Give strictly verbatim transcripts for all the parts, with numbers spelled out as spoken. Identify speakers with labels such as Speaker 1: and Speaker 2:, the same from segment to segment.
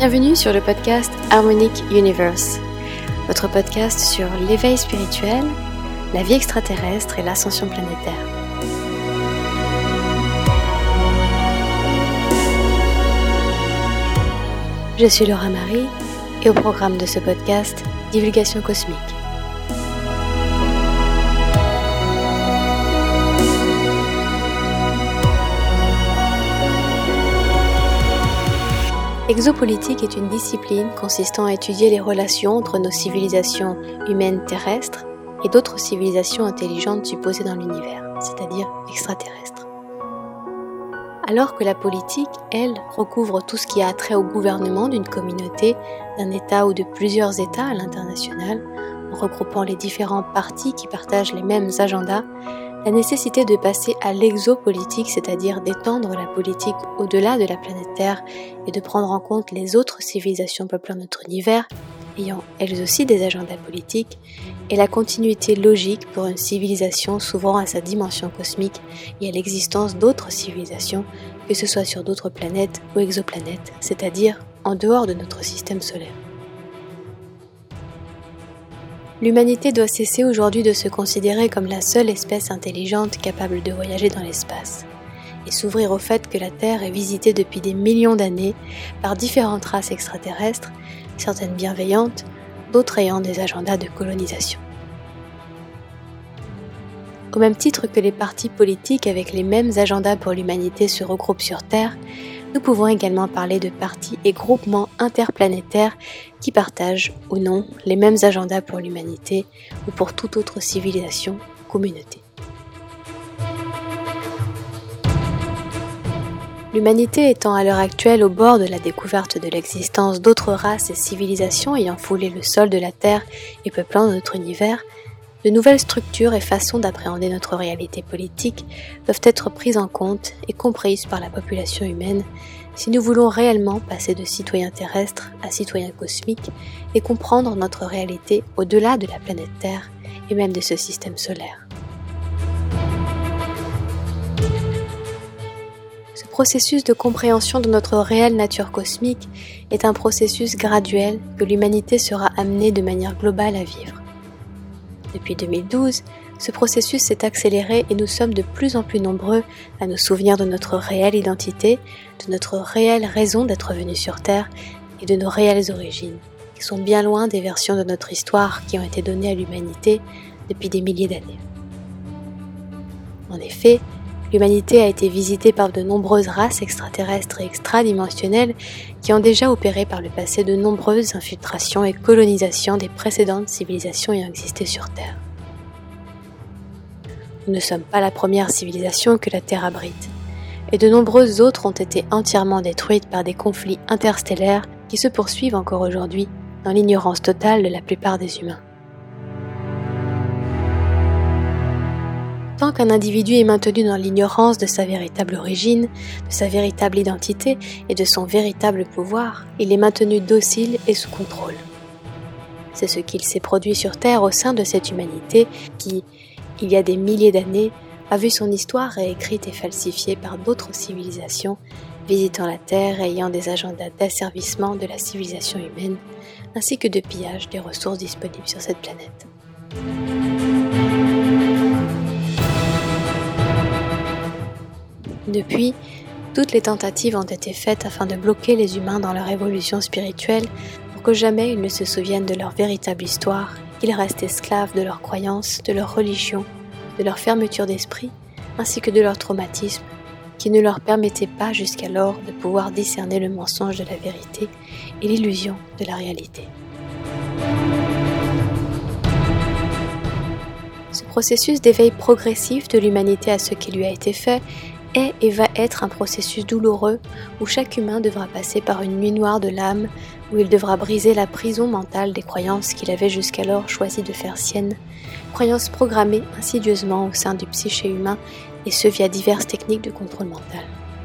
Speaker 1: Bienvenue sur le podcast Harmonic Universe, votre podcast sur l'éveil spirituel, la vie extraterrestre et l'ascension planétaire. Je suis Laura Marie et au programme de ce podcast, divulgation cosmique. Exopolitique est une discipline consistant à étudier les relations entre nos civilisations humaines terrestres et d'autres civilisations intelligentes supposées dans l'univers, c'est-à-dire extraterrestres. Alors que la politique, elle, recouvre tout ce qui a trait au gouvernement d'une communauté, d'un État ou de plusieurs États à l'international, en regroupant les différents partis qui partagent les mêmes agendas, la nécessité de passer à l'exopolitique, c'est-à-dire d'étendre la politique au-delà de la planète Terre et de prendre en compte les autres civilisations peuplant notre univers, ayant elles aussi des agendas politiques, est la continuité logique pour une civilisation s'ouvrant à sa dimension cosmique et à l'existence d'autres civilisations, que ce soit sur d'autres planètes ou exoplanètes, c'est-à-dire en dehors de notre système solaire. L'humanité doit cesser aujourd'hui de se considérer comme la seule espèce intelligente capable de voyager dans l'espace et s'ouvrir au fait que la Terre est visitée depuis des millions d'années par différentes races extraterrestres, certaines bienveillantes, d'autres ayant des agendas de colonisation. Au même titre que les partis politiques avec les mêmes agendas pour l'humanité se regroupent sur Terre, nous pouvons également parler de partis et groupements interplanétaires qui partagent ou non les mêmes agendas pour l'humanité ou pour toute autre civilisation ou communauté. L'humanité étant à l'heure actuelle au bord de la découverte de l'existence d'autres races et civilisations ayant foulé le sol de la Terre et peuplant notre univers, de nouvelles structures et façons d'appréhender notre réalité politique doivent être prises en compte et comprises par la population humaine si nous voulons réellement passer de citoyens terrestres à citoyens cosmiques et comprendre notre réalité au-delà de la planète Terre et même de ce système solaire. Ce processus de compréhension de notre réelle nature cosmique est un processus graduel que l'humanité sera amenée de manière globale à vivre. Depuis deux mille douze, ce processus s'est accéléré et nous sommes de plus en plus nombreux à nous souvenir de notre réelle identité, de notre réelle raison d'être venus sur Terre et de nos réelles origines, qui sont bien loin des versions de notre histoire qui ont été données à l'humanité depuis des milliers d'années. En effet, l'humanité a été visitée par de nombreuses races extraterrestres et extradimensionnelles qui ont déjà opéré par le passé de nombreuses infiltrations et colonisations des précédentes civilisations ayant existé sur Terre. Nous ne sommes pas la première civilisation que la Terre abrite, et de nombreuses autres ont été entièrement détruites par des conflits interstellaires qui se poursuivent encore aujourd'hui dans l'ignorance totale de la plupart des humains. Tant qu'un individu est maintenu dans l'ignorance de sa véritable origine, de sa véritable identité et de son véritable pouvoir, il est maintenu docile et sous contrôle. C'est ce qu'il s'est produit sur Terre au sein de cette humanité qui, il y a des milliers d'années, a vu son histoire réécrite et falsifiée par d'autres civilisations, visitant la Terre et ayant des agendas d'asservissement de la civilisation humaine, ainsi que de pillage des ressources disponibles sur cette planète. Depuis, toutes les tentatives ont été faites afin de bloquer les humains dans leur évolution spirituelle pour que jamais ils ne se souviennent de leur véritable histoire, qu'ils restent esclaves de leurs croyances, de leur religion, de leur fermeture d'esprit, ainsi que de leur traumatisme, qui ne leur permettait pas jusqu'alors de pouvoir discerner le mensonge de la vérité et l'illusion de la réalité. Ce processus d'éveil progressif de l'humanité à ce qui lui a été fait est et va être un processus douloureux où chaque humain devra passer par une nuit noire de l'âme, où il devra briser la prison mentale des croyances qu'il avait jusqu'alors choisi de faire siennes, croyances programmées insidieusement au sein du psyché humain et ce via diverses techniques de contrôle mental.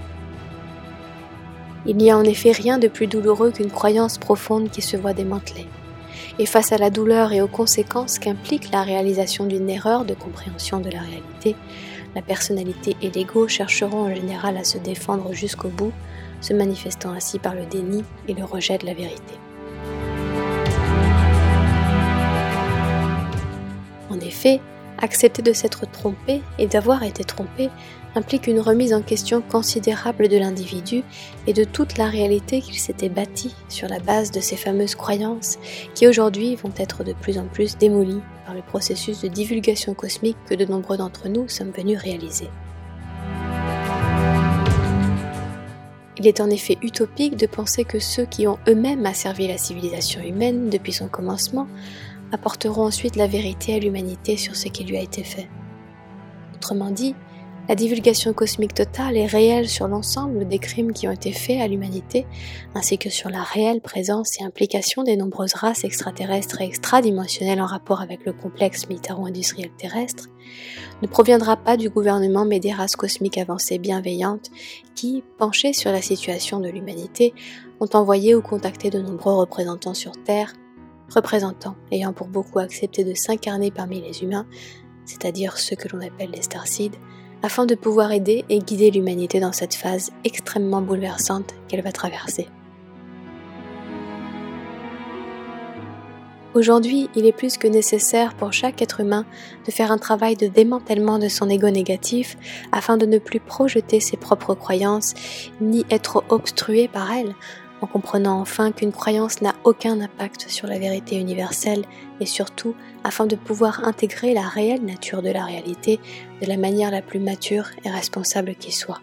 Speaker 1: Il n'y a en effet rien de plus douloureux qu'une croyance profonde qui se voit démantelée. Et face à la douleur et aux conséquences qu'implique la réalisation d'une erreur de compréhension de la réalité, la personnalité et l'ego chercheront en général à se défendre jusqu'au bout, se manifestant ainsi par le déni et le rejet de la vérité. En effet, accepter de s'être trompé et d'avoir été trompé implique une remise en question considérable de l'individu et de toute la réalité qu'il s'était bâtie sur la base de ces fameuses croyances qui aujourd'hui vont être de plus en plus démolies par le processus de divulgation cosmique que de nombreux d'entre nous sommes venus réaliser. Il est en effet utopique de penser que ceux qui ont eux-mêmes asservi la civilisation humaine depuis son commencement apporteront ensuite la vérité à l'humanité sur ce qui lui a été fait. Autrement dit, la divulgation cosmique totale est réelle sur l'ensemble des crimes qui ont été faits à l'humanité, ainsi que sur la réelle présence et implication des nombreuses races extraterrestres et extradimensionnelles en rapport avec le complexe militaro-industriel terrestre, ne proviendra pas du gouvernement mais des races cosmiques avancées bienveillantes qui, penchées sur la situation de l'humanité, ont envoyé ou contacté de nombreux représentants sur Terre, représentants ayant pour beaucoup accepté de s'incarner parmi les humains, c'est-à-dire ceux que l'on appelle les starseeds, afin de pouvoir aider et guider l'humanité dans cette phase extrêmement bouleversante qu'elle va traverser. Aujourd'hui, il est plus que nécessaire pour chaque être humain de faire un travail de démantèlement de son ego négatif afin de ne plus projeter ses propres croyances ni être obstrué par elles, en comprenant enfin qu'une croyance n'a aucun impact sur la vérité universelle et surtout afin de pouvoir intégrer la réelle nature de la réalité de la manière la plus mature et responsable qui soit.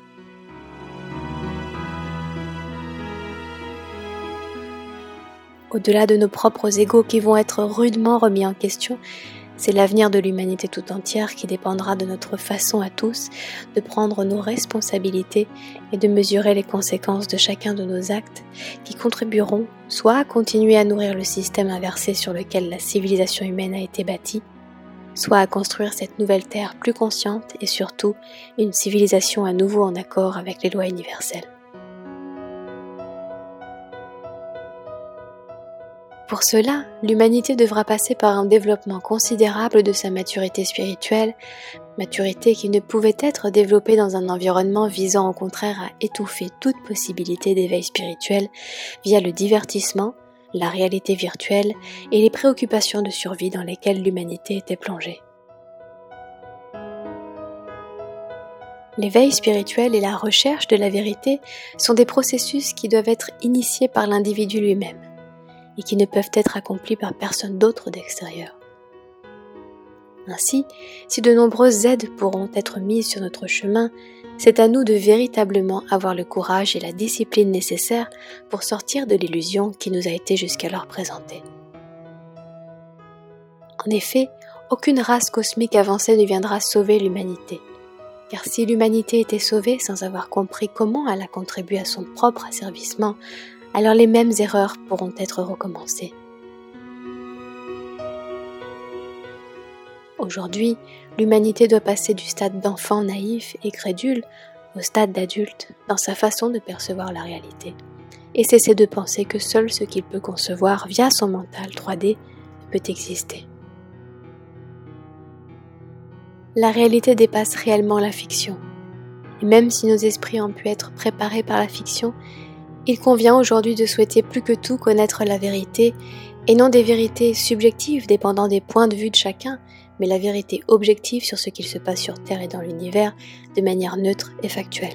Speaker 1: Au-delà de nos propres égos qui vont être rudement remis en question, c'est l'avenir de l'humanité tout entière qui dépendra de notre façon à tous de prendre nos responsabilités et de mesurer les conséquences de chacun de nos actes qui contribueront soit à continuer à nourrir le système inversé sur lequel la civilisation humaine a été bâtie, soit à construire cette nouvelle terre plus consciente et surtout une civilisation à nouveau en accord avec les lois universelles. Pour cela, l'humanité devra passer par un développement considérable de sa maturité spirituelle, maturité qui ne pouvait être développée dans un environnement visant au contraire à étouffer toute possibilité d'éveil spirituel via le divertissement, la réalité virtuelle et les préoccupations de survie dans lesquelles l'humanité était plongée. L'éveil spirituel et la recherche de la vérité sont des processus qui doivent être initiés par l'individu lui-même et qui ne peuvent être accomplis par personne d'autre d'extérieur. Ainsi, si de nombreuses aides pourront être mises sur notre chemin, c'est à nous de véritablement avoir le courage et la discipline nécessaires pour sortir de l'illusion qui nous a été jusqu'alors présentée. En effet, aucune race cosmique avancée ne viendra sauver l'humanité. Car si l'humanité était sauvée sans avoir compris comment elle a contribué à son propre asservissement, alors les mêmes erreurs pourront être recommencées. Aujourd'hui, l'humanité doit passer du stade d'enfant naïf et crédule au stade d'adulte dans sa façon de percevoir la réalité, et cesser de penser que seul ce qu'il peut concevoir via son mental trois D peut exister. La réalité dépasse réellement la fiction, et même si nos esprits ont pu être préparés par la fiction, il convient aujourd'hui de souhaiter plus que tout connaître la vérité, et non des vérités subjectives dépendant des points de vue de chacun, mais la vérité objective sur ce qu'il se passe sur Terre et dans l'univers de manière neutre et factuelle.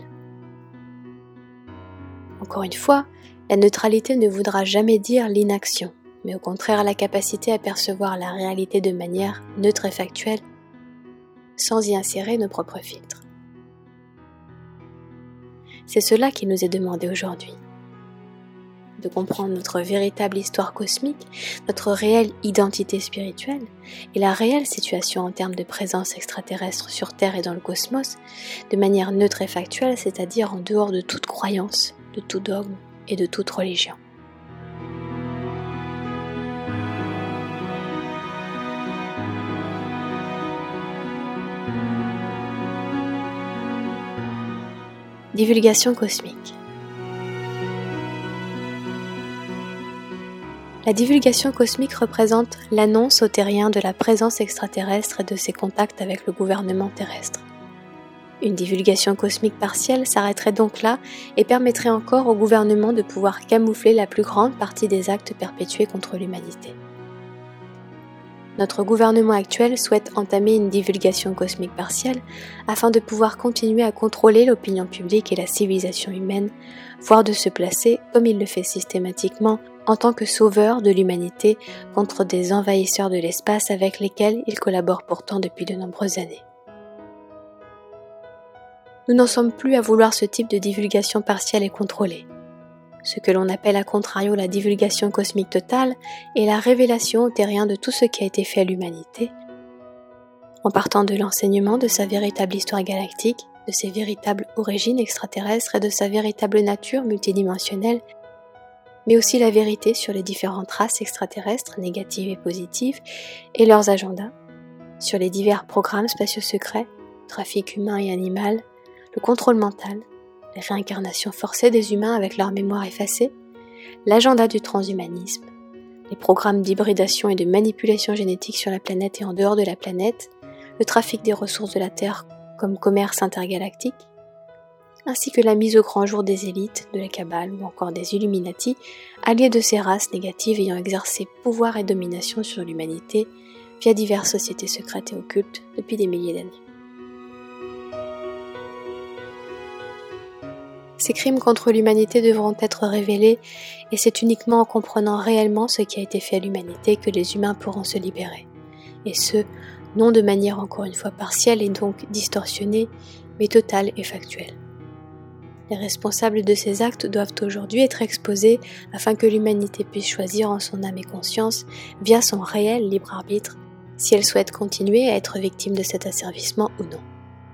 Speaker 1: Encore une fois, la neutralité ne voudra jamais dire l'inaction, mais au contraire la capacité à percevoir la réalité de manière neutre et factuelle, sans y insérer nos propres filtres. C'est cela qui nous est demandé aujourd'hui. De comprendre notre véritable histoire cosmique, notre réelle identité spirituelle et la réelle situation en termes de présence extraterrestre sur Terre et dans le cosmos, de manière neutre et factuelle, c'est-à-dire en dehors de toute croyance, de tout dogme et de toute religion. Divulgation cosmique. La divulgation cosmique représente l'annonce aux terriens de la présence extraterrestre et de ses contacts avec le gouvernement terrestre. Une divulgation cosmique partielle s'arrêterait donc là et permettrait encore au gouvernement de pouvoir camoufler la plus grande partie des actes perpétués contre l'humanité. Notre gouvernement actuel souhaite entamer une divulgation cosmique partielle afin de pouvoir continuer à contrôler l'opinion publique et la civilisation humaine, voire de se placer, comme il le fait systématiquement, en tant que sauveur de l'humanité contre des envahisseurs de l'espace avec lesquels il collabore pourtant depuis de nombreuses années. Nous n'en sommes plus à vouloir ce type de divulgation partielle et contrôlée. Ce que l'on appelle à contrario la divulgation cosmique totale est la révélation au terrien de tout ce qui a été fait à l'humanité, en partant de l'enseignement de sa véritable histoire galactique, de ses véritables origines extraterrestres et de sa véritable nature multidimensionnelle, mais aussi la vérité sur les différentes races extraterrestres, négatives et positives, et leurs agendas, sur les divers programmes spatiaux secrets, trafic humain et animal, le contrôle mental, les réincarnations forcées des humains avec leur mémoire effacée, l'agenda du transhumanisme, les programmes d'hybridation et de manipulation génétique sur la planète et en dehors de la planète, le trafic des ressources de la Terre comme commerce intergalactique, ainsi que la mise au grand jour des élites, de la Kabbale ou encore des Illuminati, alliés de ces races négatives ayant exercé pouvoir et domination sur l'humanité via diverses sociétés secrètes et occultes depuis des milliers d'années. Ces crimes contre l'humanité devront être révélés et c'est uniquement en comprenant réellement ce qui a été fait à l'humanité que les humains pourront se libérer. Et ce, non de manière encore une fois partielle et donc distorsionnée, mais totale et factuelle. Les responsables de ces actes doivent aujourd'hui être exposés afin que l'humanité puisse choisir en son âme et conscience, via son réel libre arbitre, si elle souhaite continuer à être victime de cet asservissement ou non.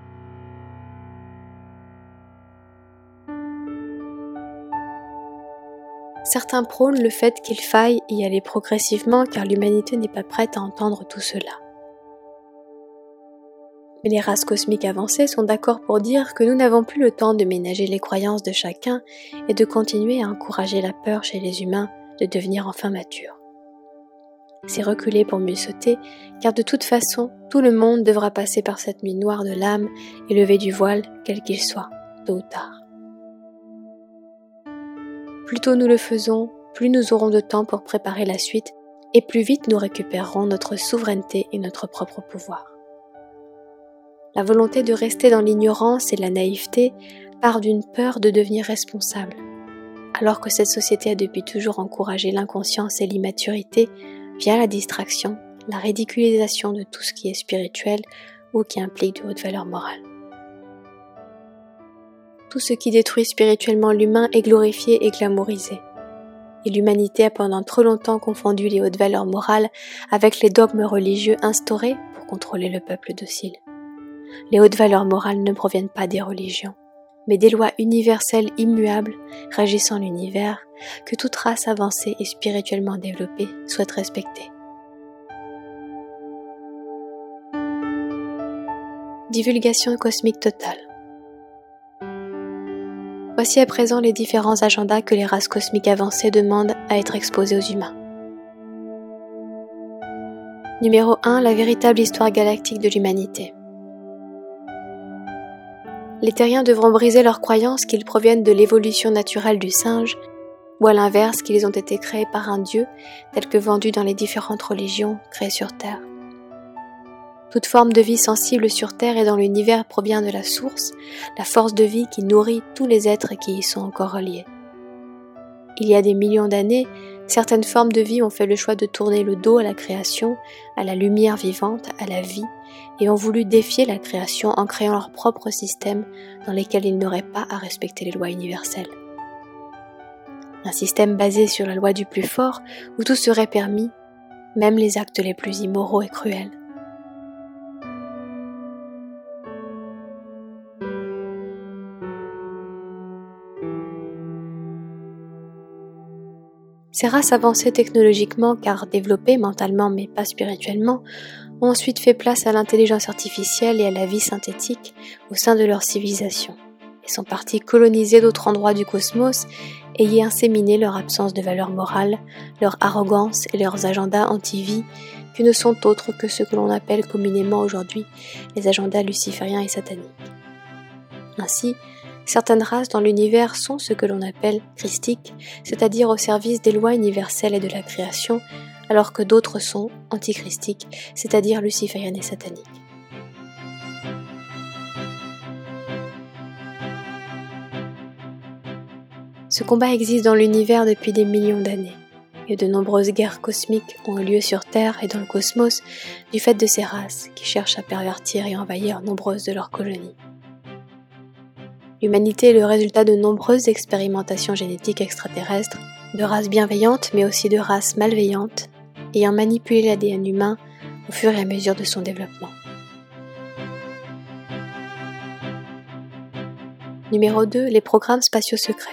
Speaker 1: Certains prônent le fait qu'il faille y aller progressivement car l'humanité n'est pas prête à entendre tout cela. Mais les races cosmiques avancées sont d'accord pour dire que nous n'avons plus le temps de ménager les croyances de chacun et de continuer à encourager la peur chez les humains de devenir enfin matures. C'est reculer pour mieux sauter, car de toute façon, tout le monde devra passer par cette nuit noire de l'âme et lever du voile, quel qu'il soit, tôt ou tard. Plus tôt nous le faisons, plus nous aurons de temps pour préparer la suite et plus vite nous récupérerons notre souveraineté et notre propre pouvoir. La volonté de rester dans l'ignorance et la naïveté part d'une peur de devenir responsable, alors que cette société a depuis toujours encouragé l'inconscience et l'immaturité via la distraction, la ridiculisation de tout ce qui est spirituel ou qui implique de hautes valeurs morales. Tout ce qui détruit spirituellement l'humain est glorifié et glamourisé. Et l'humanité a pendant trop longtemps confondu les hautes valeurs morales avec les dogmes religieux instaurés pour contrôler le peuple docile. Les hautes valeurs morales ne proviennent pas des religions, mais des lois universelles immuables régissant l'univers que toute race avancée et spirituellement développée souhaite respecter. Divulgation cosmique totale. Voici à présent les différents agendas que les races cosmiques avancées demandent à être exposés aux humains. Numéro un. La véritable histoire galactique de l'humanité. Les terriens devront briser leur croyance qu'ils proviennent de l'évolution naturelle du singe, ou à l'inverse qu'ils ont été créés par un dieu, tel que vendu dans les différentes religions créées sur Terre. Toute forme de vie sensible sur Terre et dans l'univers provient de la source, la force de vie qui nourrit tous les êtres qui y sont encore reliés. Il y a des millions d'années, certaines formes de vie ont fait le choix de tourner le dos à la création, à la lumière vivante, à la vie, et ont voulu défier la création en créant leur propre système dans lesquels ils n'auraient pas à respecter les lois universelles. Un système basé sur la loi du plus fort, où tout serait permis, même les actes les plus immoraux et cruels. Ces races avancées technologiquement car développées mentalement mais pas spirituellement ont ensuite fait place à l'intelligence artificielle et à la vie synthétique au sein de leur civilisation et sont partis coloniser d'autres endroits du cosmos et y inséminer leur absence de valeur morale, leur arrogance et leurs agendas anti-vie qui ne sont autres que ce que l'on appelle communément aujourd'hui les agendas lucifériens et sataniques. Ainsi, certaines races dans l'univers sont ce que l'on appelle christiques, c'est-à-dire au service des lois universelles et de la création, alors que d'autres sont antichristiques, c'est-à-dire lucifériennes et sataniques. Ce combat existe dans l'univers depuis des millions d'années, et de nombreuses guerres cosmiques ont eu lieu sur Terre et dans le cosmos du fait de ces races qui cherchent à pervertir et envahir nombreuses de leurs colonies. L'humanité est le résultat de nombreuses expérimentations génétiques extraterrestres, de races bienveillantes mais aussi de races malveillantes, ayant manipulé l'A D N humain au fur et à mesure de son développement. Numéro deux. Les programmes spatiaux secrets.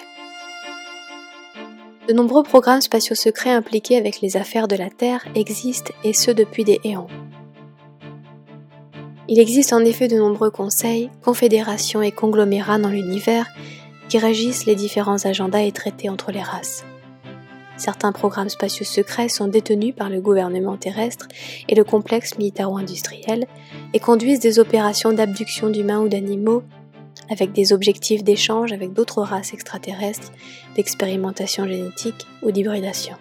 Speaker 1: De nombreux programmes spatiaux secrets impliqués avec les affaires de la Terre existent, et ce depuis des éons. Il existe en effet de nombreux conseils, confédérations et conglomérats dans l'univers qui régissent les différents agendas et traités entre les races. Certains programmes spatiaux secrets sont détenus par le gouvernement terrestre et le complexe militaro-industriel et conduisent des opérations d'abduction d'humains ou d'animaux avec des objectifs d'échange avec d'autres races extraterrestres, d'expérimentation génétique ou d'hybridation.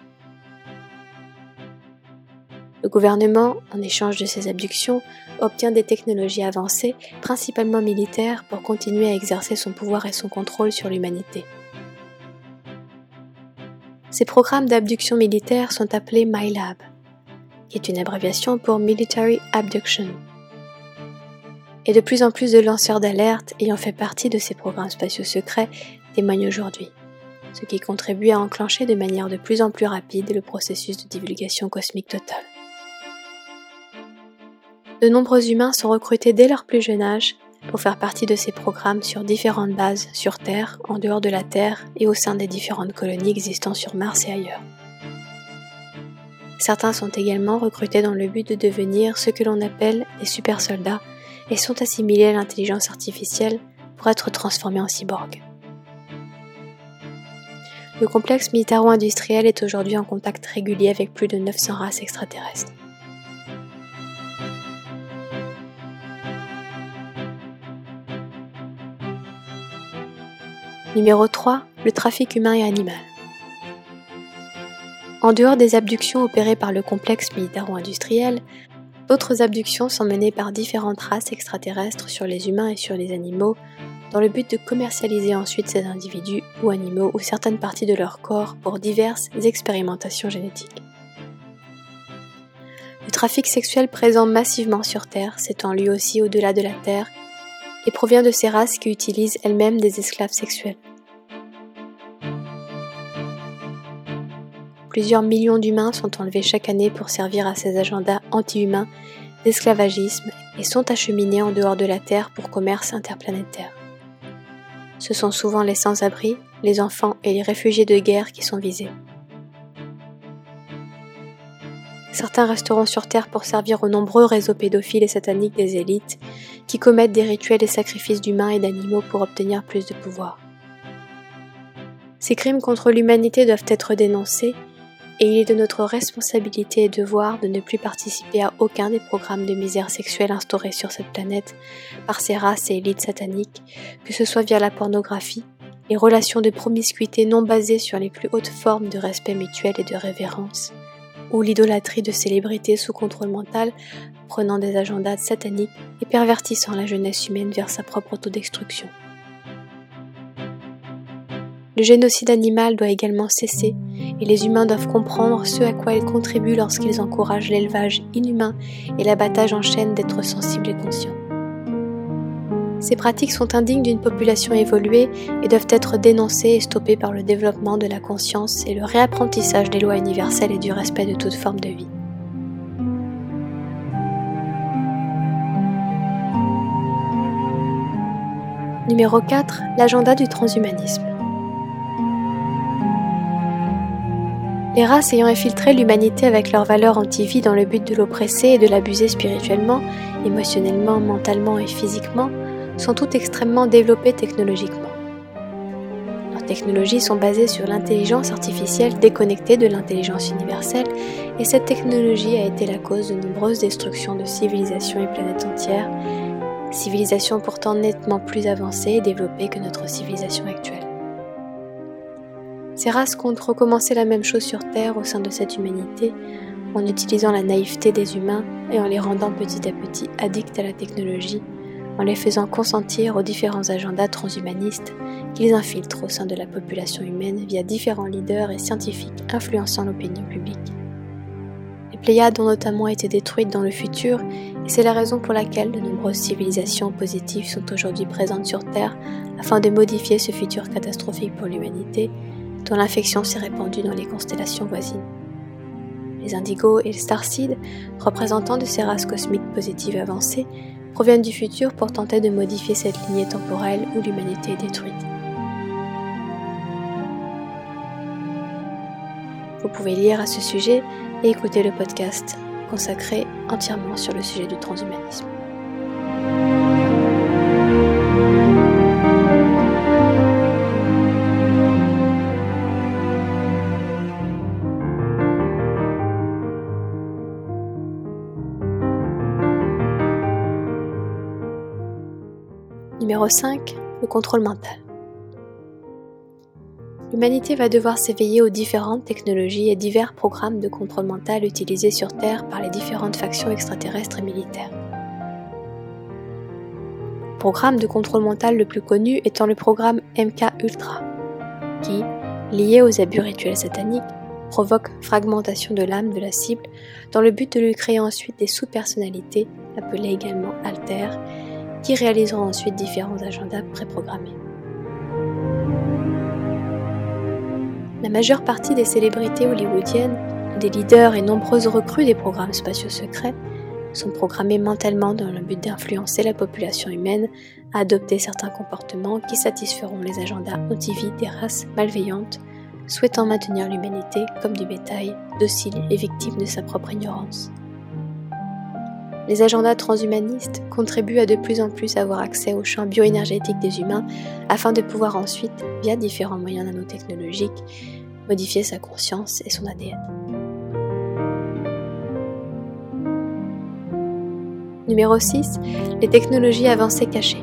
Speaker 1: Le gouvernement, en échange de ces abductions, obtient des technologies avancées, principalement militaires, pour continuer à exercer son pouvoir et son contrôle sur l'humanité. Ces programmes d'abduction militaire sont appelés MILAB, qui est une abréviation pour Military Abduction. Et de plus en plus de lanceurs d'alerte ayant fait partie de ces programmes spatiaux secrets témoignent aujourd'hui, ce qui contribue à enclencher de manière de plus en plus rapide le processus de divulgation cosmique totale. De nombreux humains sont recrutés dès leur plus jeune âge pour faire partie de ces programmes sur différentes bases sur Terre, en dehors de la Terre et au sein des différentes colonies existant sur Mars et ailleurs. Certains sont également recrutés dans le but de devenir ce que l'on appelle des super soldats et sont assimilés à l'intelligence artificielle pour être transformés en cyborgs. Le complexe militaro-industriel est aujourd'hui en contact régulier avec plus de neuf cents races extraterrestres. Numéro trois. Le trafic humain et animal. En dehors des abductions opérées par le complexe militaro-industriel, d'autres abductions sont menées par différentes races extraterrestres sur les humains et sur les animaux, dans le but de commercialiser ensuite ces individus ou animaux ou certaines parties de leur corps pour diverses expérimentations génétiques. Le trafic sexuel présent massivement sur Terre s'étend lui aussi au-delà de la Terre et provient de ces races qui utilisent elles-mêmes des esclaves sexuels. Plusieurs millions d'humains sont enlevés chaque année pour servir à ces agendas anti-humains d'esclavagisme et sont acheminés en dehors de la Terre pour commerce interplanétaire. Ce sont souvent les sans-abri, les enfants et les réfugiés de guerre qui sont visés. Certains resteront sur Terre pour servir aux nombreux réseaux pédophiles et sataniques des élites qui commettent des rituels et sacrifices d'humains et d'animaux pour obtenir plus de pouvoir. Ces crimes contre l'humanité doivent être dénoncés et il est de notre responsabilité et devoir de ne plus participer à aucun des programmes de misère sexuelle instaurés sur cette planète par ces races et élites sataniques, que ce soit via la pornographie, les relations de promiscuité non basées sur les plus hautes formes de respect mutuel et de révérence, ou l'idolâtrie de célébrités sous contrôle mental prenant des agendas sataniques et pervertissant la jeunesse humaine vers sa propre autodestruction. Le génocide animal doit également cesser et les humains doivent comprendre ce à quoi ils contribuent lorsqu'ils encouragent l'élevage inhumain et l'abattage en chaîne d'êtres sensibles et conscients. Ces pratiques sont indignes d'une population évoluée et doivent être dénoncées et stoppées par le développement de la conscience et le réapprentissage des lois universelles et du respect de toute forme de vie. Numéro quatre. L'agenda du transhumanisme. Les races ayant infiltré l'humanité avec leurs valeurs anti-vie dans le but de l'oppresser et de l'abuser spirituellement, émotionnellement, mentalement et physiquement sont toutes extrêmement développées technologiquement. Leurs technologies sont basées sur l'intelligence artificielle déconnectée de l'intelligence universelle et cette technologie a été la cause de nombreuses destructions de civilisations et planètes entières civilisation pourtant nettement plus avancée et développée que notre civilisation actuelle. Ces races comptent recommencer la même chose sur Terre au sein de cette humanité, en utilisant la naïveté des humains et en les rendant petit à petit addicts à la technologie, en les faisant consentir aux différents agendas transhumanistes qu'ils infiltrent au sein de la population humaine via différents leaders et scientifiques influençant l'opinion publique. Les Pléiades ont notamment été détruites dans le futur, et c'est la raison pour laquelle de nombreuses civilisations positives sont aujourd'hui présentes sur Terre afin de modifier ce futur catastrophique pour l'humanité, dont l'infection s'est répandue dans les constellations voisines. Les indigos et les starseeds, représentants de ces races cosmiques positives avancées, proviennent du futur pour tenter de modifier cette lignée temporelle où l'humanité est détruite. Vous pouvez lire à ce sujet et écouter le podcast consacré entièrement sur le sujet du transhumanisme. Numéro cinq. Le contrôle mental. L'humanité va devoir s'éveiller aux différentes technologies et divers programmes de contrôle mental utilisés sur Terre par les différentes factions extraterrestres et militaires. Le programme de contrôle mental le plus connu étant le programme M K Ultra, qui, lié aux abus rituels sataniques, provoque fragmentation de l'âme de la cible dans le but de lui créer ensuite des sous-personnalités, appelées également altères, qui réaliseront ensuite différents agendas préprogrammés. La majeure partie des célébrités hollywoodiennes, des leaders et nombreuses recrues des programmes spatiaux secrets sont programmés mentalement dans le but d'influencer la population humaine à adopter certains comportements qui satisferont les agendas anti-vie des races malveillantes, souhaitant maintenir l'humanité comme du bétail, docile et victime de sa propre ignorance. Les agendas transhumanistes contribuent à de plus en plus avoir accès au champ bioénergétique des humains afin de pouvoir ensuite, via différents moyens nanotechnologiques, modifier sa conscience et son A D N. Numéro six. Les technologies avancées cachées.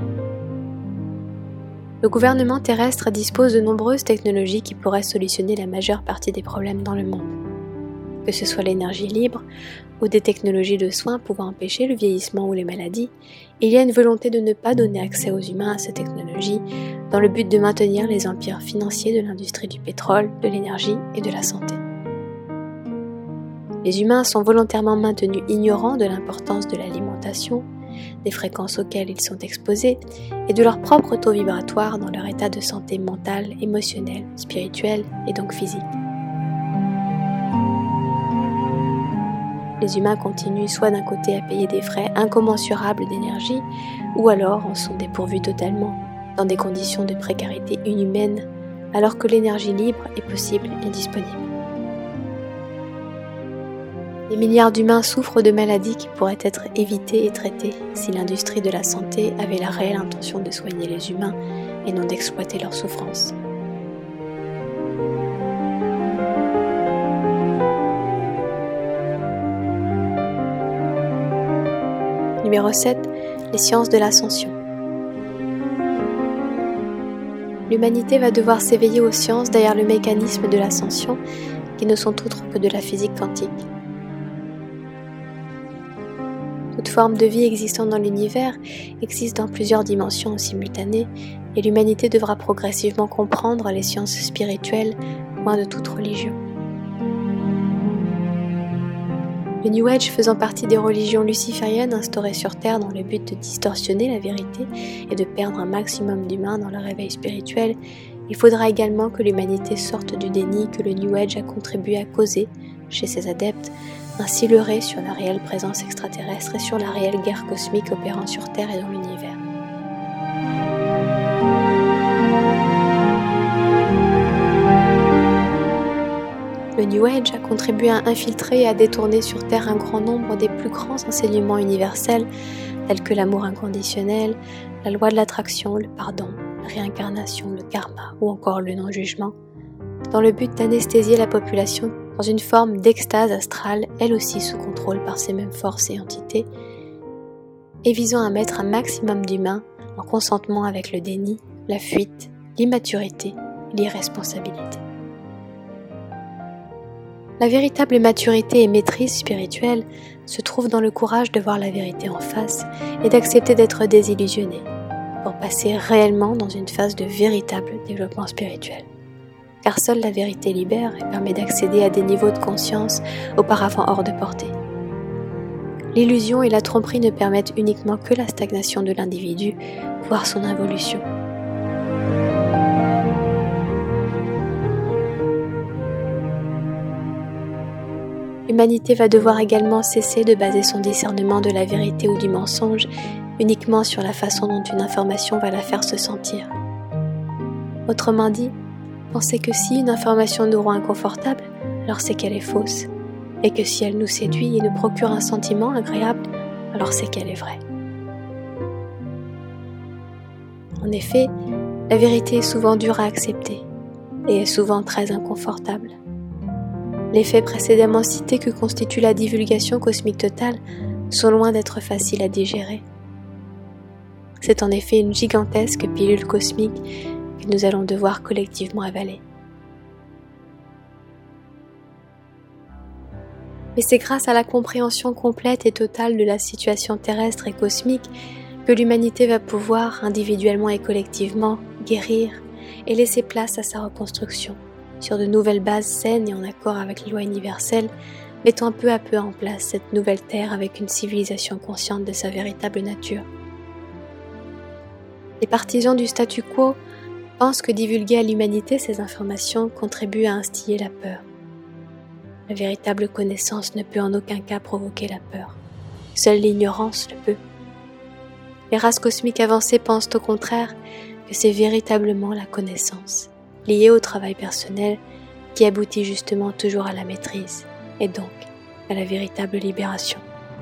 Speaker 1: Le gouvernement terrestre dispose de nombreuses technologies qui pourraient solutionner la majeure partie des problèmes dans le monde. Que ce soit l'énergie libre ou des technologies de soins pouvant empêcher le vieillissement ou les maladies, il y a une volonté de ne pas donner accès aux humains à ces technologies dans le but de maintenir les empires financiers de l'industrie du pétrole, de l'énergie et de la santé. Les humains sont volontairement maintenus ignorants de l'importance de l'alimentation, des fréquences auxquelles ils sont exposés et de leur propre taux vibratoire dans leur état de santé mentale, émotionnelle, spirituelle et donc physique. Les humains continuent soit d'un côté à payer des frais incommensurables d'énergie, ou alors en sont dépourvus totalement, dans des conditions de précarité inhumaine, alors que l'énergie libre est possible et disponible. Des milliards d'humains souffrent de maladies qui pourraient être évitées et traitées si l'industrie de la santé avait la réelle intention de soigner les humains et non d'exploiter leurs souffrances. Numéro sept. Les sciences de l'ascension. L'humanité va devoir s'éveiller aux sciences derrière le mécanisme de l'ascension, qui ne sont autres que de la physique quantique. Toute forme de vie existant dans l'univers existe dans plusieurs dimensions en simultané, et l'humanité devra progressivement comprendre les sciences spirituelles, loin de toute religion. Le New Age faisant partie des religions lucifériennes instaurées sur Terre dans le but de distorsionner la vérité et de perdre un maximum d'humains dans leur réveil spirituel, il faudra également que l'humanité sorte du déni que le New Age a contribué à causer chez ses adeptes, ainsi leurré sur la réelle présence extraterrestre et sur la réelle guerre cosmique opérant sur Terre et dans l'univers. Le New Age a contribué à infiltrer et à détourner sur Terre un grand nombre des plus grands enseignements universels, tels que l'amour inconditionnel, la loi de l'attraction, le pardon, la réincarnation, le karma ou encore le non-jugement, dans le but d'anesthésier la population dans une forme d'extase astrale, elle aussi sous contrôle par ces mêmes forces et entités, et visant à mettre un maximum d'humains en consentement avec le déni, la fuite, l'immaturité et l'irresponsabilité. La véritable maturité et maîtrise spirituelle se trouve dans le courage de voir la vérité en face et d'accepter d'être désillusionné pour passer réellement dans une phase de véritable développement spirituel. Car seule la vérité libère et permet d'accéder à des niveaux de conscience auparavant hors de portée. L'illusion et la tromperie ne permettent uniquement que la stagnation de l'individu, voire son involution. L'humanité va devoir également cesser de baser son discernement de la vérité ou du mensonge uniquement sur la façon dont une information va la faire se sentir. Autrement dit, penser que si une information nous rend inconfortable, alors c'est qu'elle est fausse, et que si elle nous séduit et nous procure un sentiment agréable, alors c'est qu'elle est vraie. En effet, la vérité est souvent dure à accepter, et est souvent très inconfortable. Les faits précédemment cités que constitue la divulgation cosmique totale sont loin d'être faciles à digérer. C'est en effet une gigantesque pilule cosmique que nous allons devoir collectivement avaler. Mais c'est grâce à la compréhension complète et totale de la situation terrestre et cosmique que l'humanité va pouvoir, individuellement et collectivement, guérir et laisser place à sa reconstruction, sur de nouvelles bases saines et en accord avec les lois universelles, mettant peu à peu en place cette nouvelle terre avec une civilisation consciente de sa véritable nature. Les partisans du statu quo pensent que divulguer à l'humanité ces informations contribue à instiller la peur. La véritable connaissance ne peut en aucun cas provoquer la peur. Seule l'ignorance le peut. Les races cosmiques avancées pensent au contraire que c'est véritablement la connaissance, liée au travail personnel, qui aboutit justement toujours à la maîtrise, et donc à la véritable libération.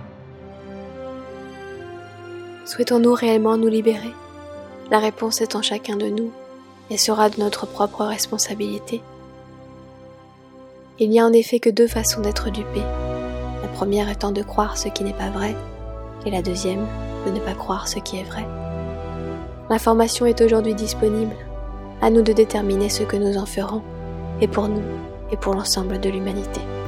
Speaker 1: Souhaitons-nous réellement nous libérer ? La réponse est en chacun de nous, et sera de notre propre responsabilité. Il n'y a en effet que deux façons d'être dupé, la première étant de croire ce qui n'est pas vrai, et la deuxième, de ne pas croire ce qui est vrai. L'information est aujourd'hui disponible, à nous de déterminer ce que nous en ferons, et pour nous, et pour l'ensemble de l'humanité.